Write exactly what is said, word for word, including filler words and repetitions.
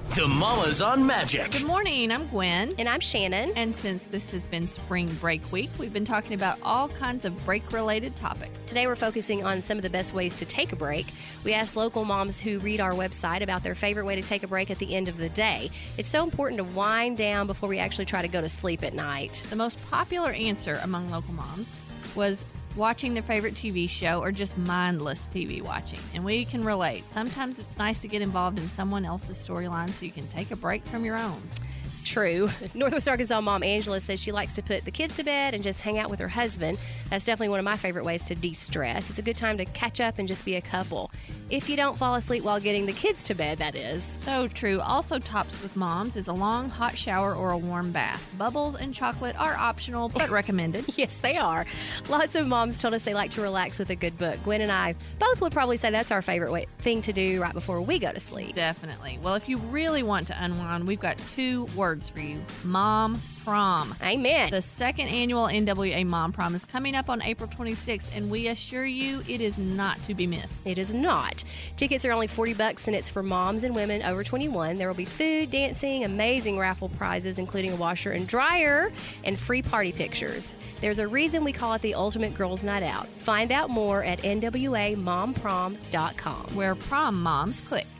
The Mamas on Magic. Good morning, I'm Gwen. And I'm Shannon. And since this has been spring break week, we've been talking about all kinds of break-related topics. Today we're focusing on some of the best ways to take a break. We asked local moms who read our website about their favorite way to take a break at the end of the day. It's so important to wind down before we actually try to go to sleep at night. The most popular answer among local moms was watching their favorite T V show or just mindless T V watching. And we can relate. Sometimes it's nice to get involved in someone else's storyline so you can take a break from your own. True. Northwest Arkansas mom Angela says she likes to put the kids to bed and just hang out with her husband. That's definitely one of my favorite ways to de-stress. It's a good time to catch up and just be a couple. If you don't fall asleep while getting the kids to bed, that is. So true. Also tops with moms is a long hot shower or a warm bath. Bubbles and chocolate are optional but recommended. Yes, they are. Lots of moms told us they like to relax with a good book. Gwen and I both would probably say that's our favorite way, thing to do right before we go to sleep. Definitely. Well, if you really want to unwind, we've got two words for you. Mom Prom. Amen. The second annual N W A Mom Prom is coming up on April twenty-sixth, and we assure you it is not to be missed. It is not. Tickets are only forty bucks, and it's for moms and women over twenty-one. There will be food, dancing, amazing raffle prizes, including a washer and dryer, and free party pictures. There's a reason we call it the ultimate girls' night out. Find out more at N W A mom prom dot com. Where prom moms click.